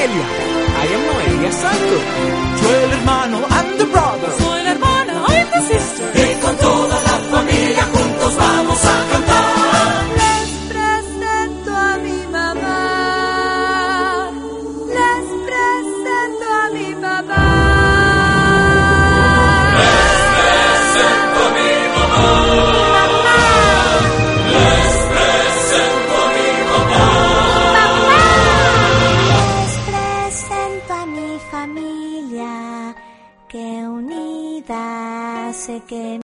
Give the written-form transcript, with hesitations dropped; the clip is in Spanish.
Noelia. I am Noelia Santos. Yo el hermano and the brother.